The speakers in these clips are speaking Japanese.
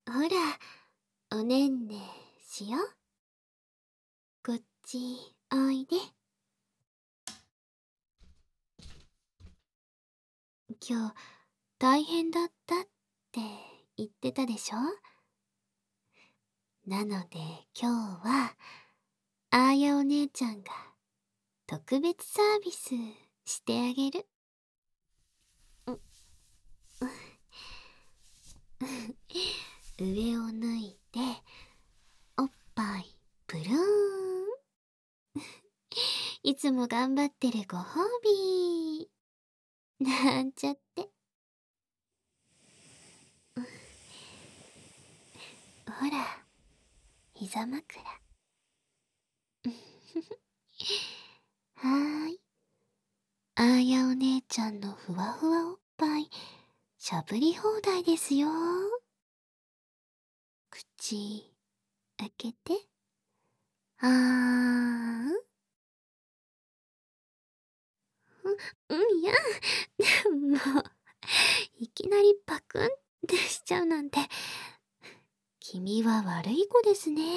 ほら、おねんねしよう。こっちおいで。今日大変だったって言ってたでしょ。なので今日はあーやお姉ちゃんが特別サービスしてあげる。上を脱いでおっぱいプルーン。いつも頑張ってるご褒美なんちゃって。ほら、膝枕。はーい。あーやお姉ちゃんのふわふわおっぱい、しゃぶり放題ですよ。口、開けて。あーん。いや、もう、いきなりパクンってしちゃうなんて。君は悪い子ですね。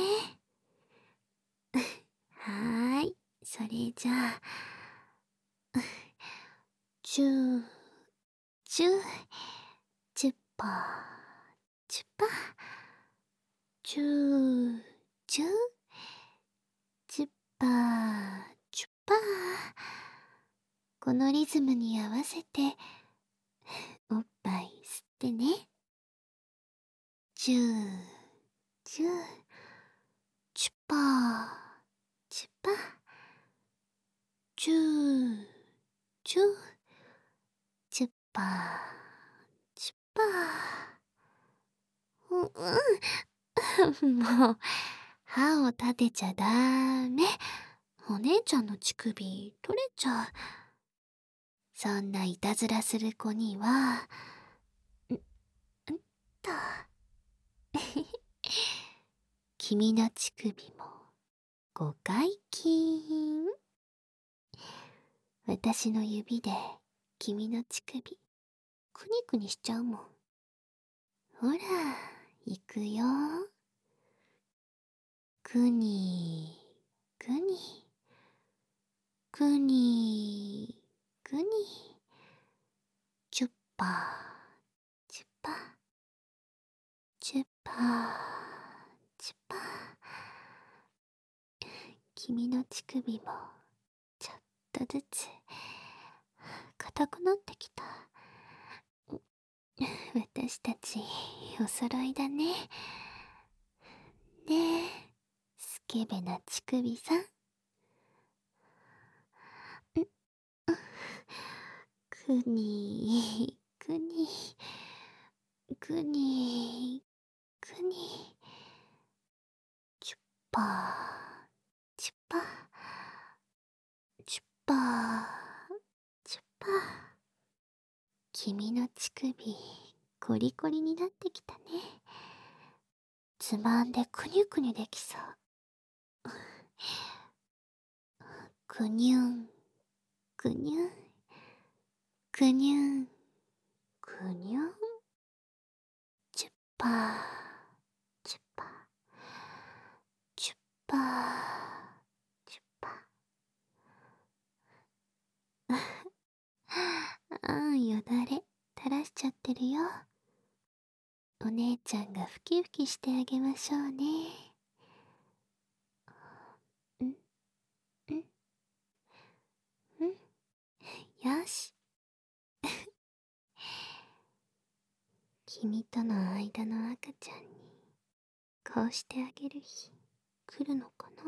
はーい。それじゃあ、チュー、チュー、チュッパー、チュッパー、チュー、チュー、チュッパー、チュッパー。このリズムに合わせて、おっぱい吸ってね。チュー、チュー、チュッパー、チュッパー、チュー、チュー、チュッパー、チュッパー。もう、歯を立てちゃダメ。お姉ちゃんの乳首取れちゃう。そんないたずらする子には、と、君の乳首も5回キーン。私の指で君の乳首くにくにしちゃうもん。ほら、行くよ。くにくにくにくに、チュッパーチュッパーチュッパーチュッパー。君の乳首もちょっとずつ硬くなってきた。私たちお揃いだね。ねえ、スケベな乳首さん。くにくにくにくに、チュッパーチュッパーチュッパーチュッパー。君の乳首コリコリになってきたね。つまんでくにゅくにゅできそう。くにゅんくにゅんくにゅんくにゅん、チュッパーチュッパーチュッパーチュッパー。よだれ垂らしちゃってるよ。お姉ちゃんがふきふきしてあげましょうね。うんうんうん、よし。君との間の赤ちゃんにこうしてあげる日来るのかな。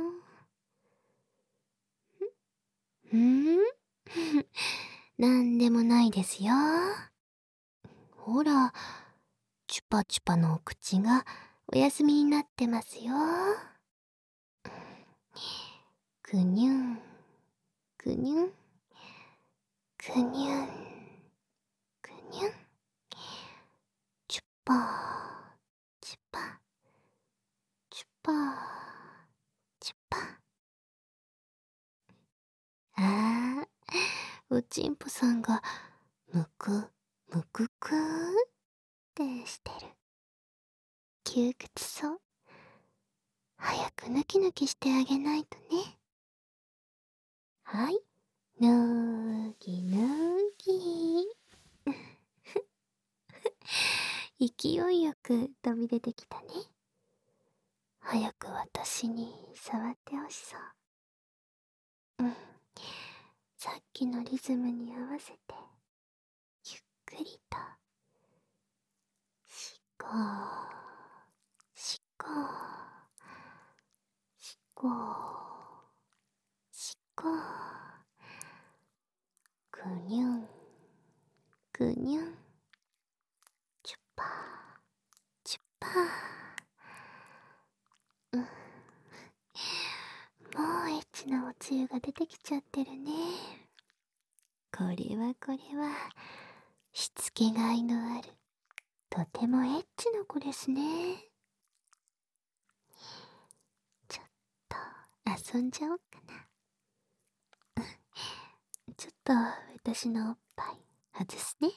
なんでもないですよ。ほら、チュパチュパのお口がお休みになってますよ。くにゅんくにゅんくにゅんくにゅん、チュッパーチュッパーチュッパーチュッパー。あー、おちんぽさんがむくむくくーってしてる。 窮屈そう。早くヌキヌキしてあげないとね。はい。ぬぎぬぎ。勢いよく飛び出てきたね。早く私に触ってほしそう。うん。さっきのリズムに合わせて、ゆっくりと。しこー、しこー、しこー、しこー。ぐにゅん、ぐにゅん。チュッパー、チュッパー。うん。もうエッチなおつゆが出てきちゃってるね。これはしつけがいのある、とてもエッチな子ですね。ちょっと遊んじゃおうかな。ちょっと私のおっぱい外すね。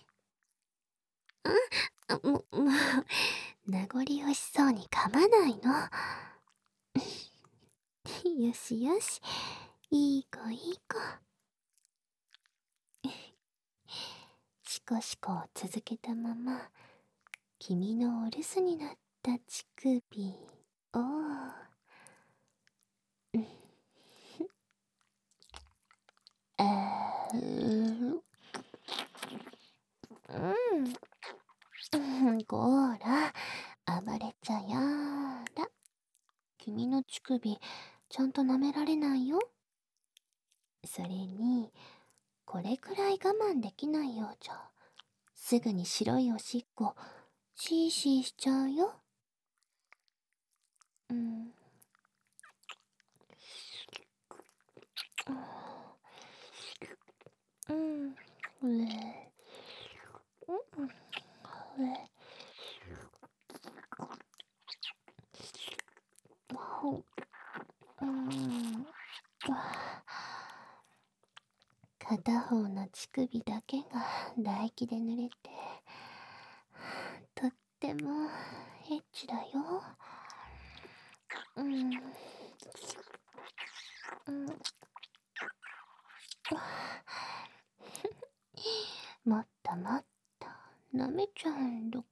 名残惜しそうに噛まないの。よしよし、いい子いい子。シコシコを続けたまま、君のお留守になった乳首を、こーら、暴れちゃやーだ。君の乳首、ちゃんと舐められないよ。それに、これくらい我慢できないようじゃ、すぐに白いおしっこ、シーシーしちゃうよ。うん。うん。うえ。うん。うえ。うん。片方の乳首だけが唾液で濡れて、とってもエッチだよ。うん。うん。もっともっと舐めちゃうんだから、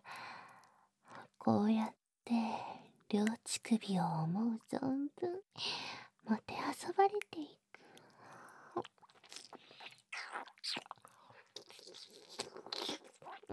こうやって両乳首を思う存分もてあそばれていく。うん。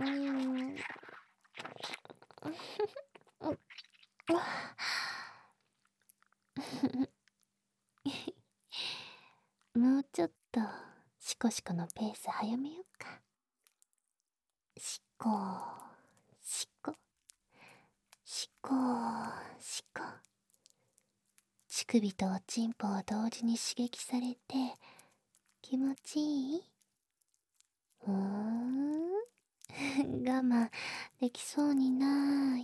もうちょっとシコシコのペース早めようか。シコシコシコシコ。乳首とおちんぽを同時に刺激されて気持ちいい？我慢できそうにない？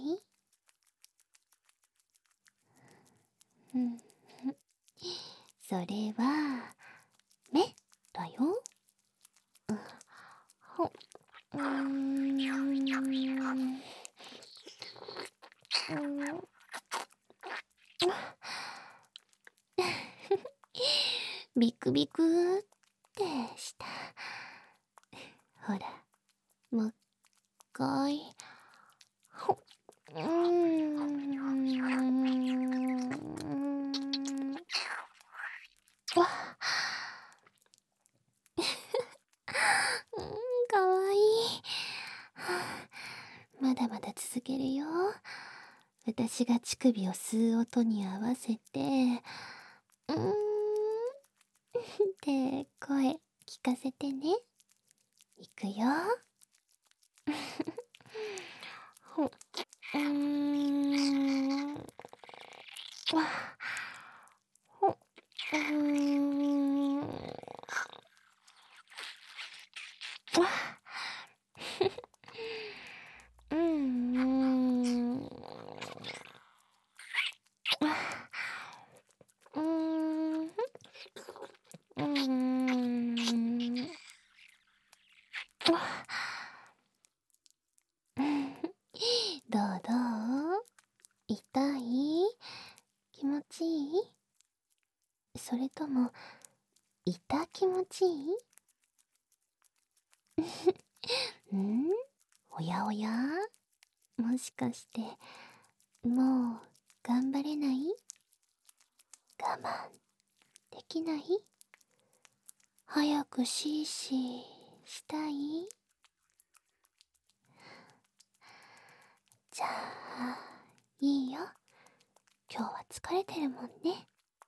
うん。それは目だよ。うーん。ビクビクってした。ほら、もう一回。うーん。わかわいい。まだまだ続けるよ。私が乳首を吸う音に合わせて、って声聞かせてね。いくよ。うーん。わほうーん。わうん。うん。うん。どうどう？ ちいい？おやおや、もしかしてもう頑張れない？我慢できない？早くシーシーしたい？じゃあいいよ、今日は疲れてるもんね。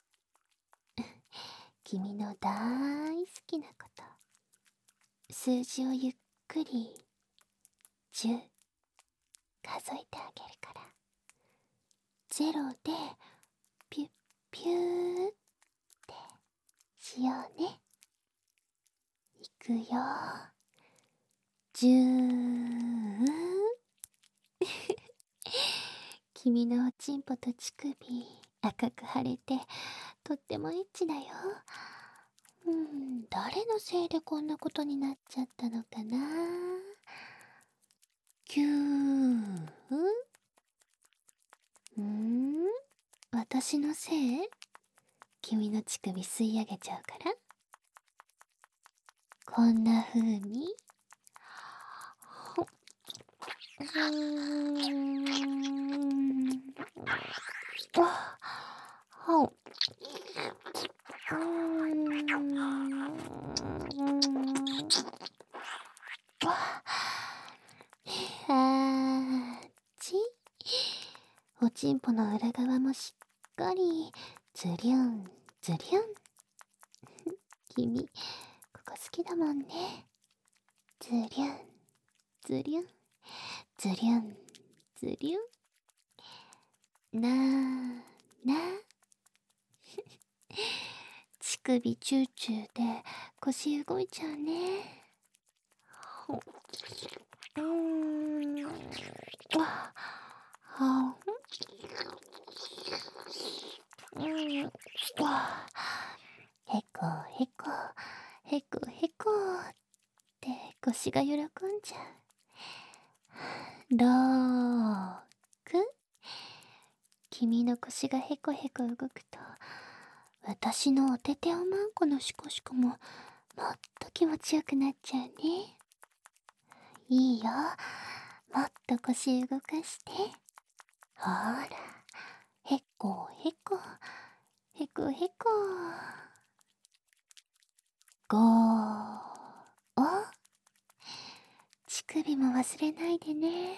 君の大好きなこと、数字をゆっくり10数えてあげるから、0でピュッピューってしようね。いくよ。10。君のおちんぽと乳首赤く腫れてとってもエッチだよ。誰のせいでこんなことになっちゃったのかな。9。私のせい？君の乳首吸い上げちゃうから？こんな風におちんぽの裏側もしっかりズリュンズリュン。君ここ好きだもんね。ズリュンズリュンズリュンズリュン。乳首チューチューで腰動いちゃうね。へこへこへこへこって腰が喜んじゃう。6。君の腰がへこへこ動くと、私のおてておまんこのシコシコももっと気持ちよくなっちゃうね。いいよ、もっと腰動かして。ほら、へこへこへこへこ。5。乳首も忘れないでね。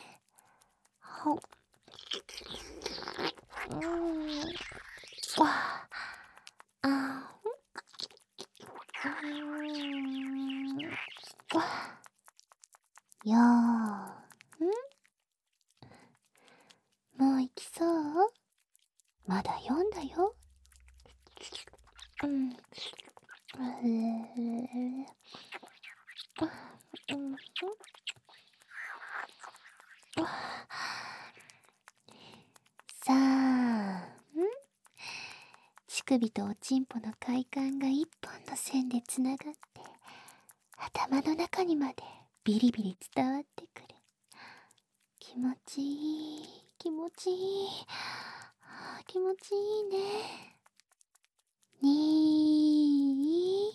もう行きそう？まだ4だよ。3。乳首とおちんぽの快感が一本の線でつながって頭の中にまでビリビリ伝わってくる。気持ちいい気持ちいい気持ちいいね。2。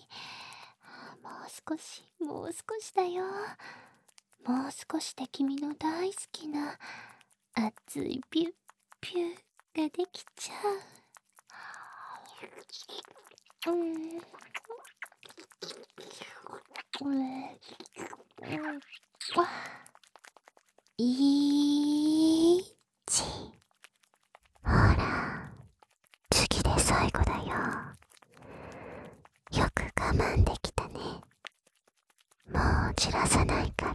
もう少しだよ。もう少しで君の大好きな熱いピュッピュッができちゃう。1。ほら、次で最後だよ。よく我慢できたね。もうじらさないから。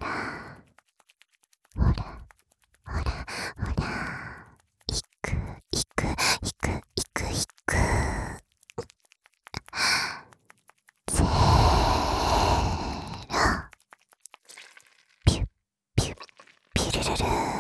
ほらほらほら、いくいくいくいくいく。0。ピュッピュッピュルルルー。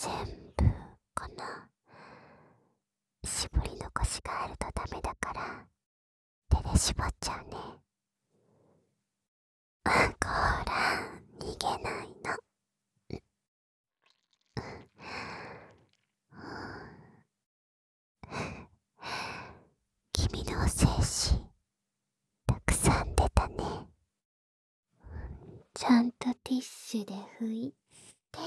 全部かな。絞り残しがあるとダメだから手で絞っちゃうね。ほら、逃げないの。君の精子たくさん出たね。ちゃんとティッシュで拭いて。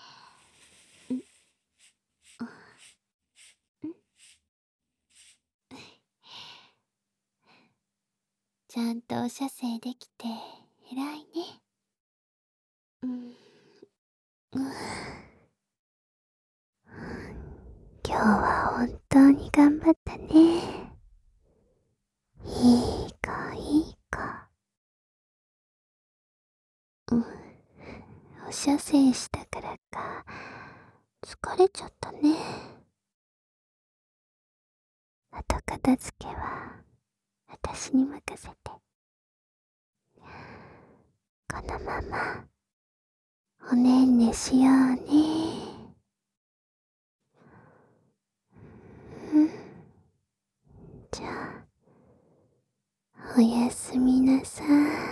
ちゃんとお射精できて偉いね。今日は本当に頑張ったね。いい子いい子。お射精したからか疲れちゃったね。後片付けは私に任せて。このままおねんねしようね。じゃあおやすみなさい。